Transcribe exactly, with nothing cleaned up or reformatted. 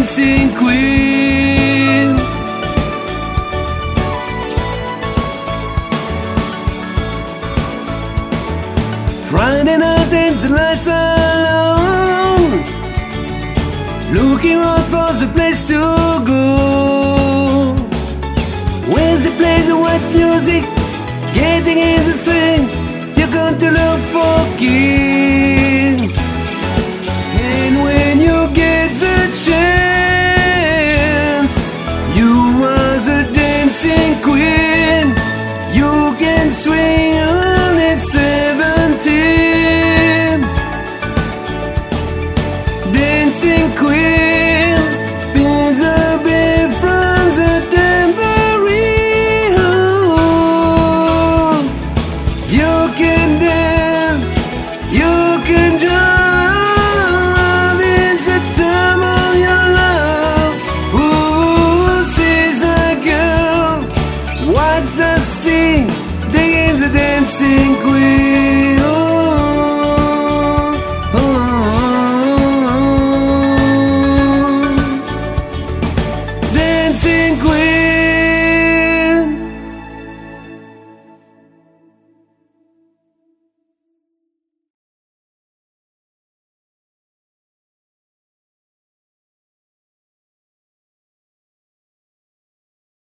dancing queen. Friday night and the lights are low, looking out for the place to go, when they play the white music, getting in the swing, you're going to look for kids.